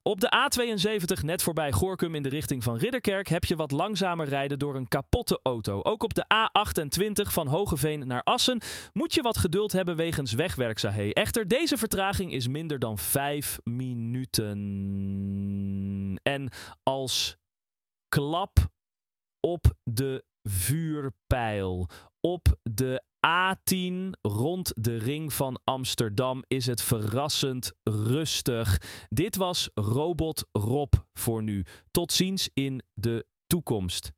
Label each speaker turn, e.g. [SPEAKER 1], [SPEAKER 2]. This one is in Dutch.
[SPEAKER 1] Op de A72, net voorbij Gorinchem in de richting van Ridderkerk, heb je wat langzamer rijden door een kapotte auto. Ook op de A28 van Hoogeveen naar Assen moet je wat geduld hebben wegens wegwerkzaamheden. Echter, deze vertraging is minder dan 5 minuten. En als klap op de vuurpijl op de A10 rond de ring van Amsterdam is het verrassend rustig. Dit was Robot Rob voor nu. Tot ziens in de toekomst.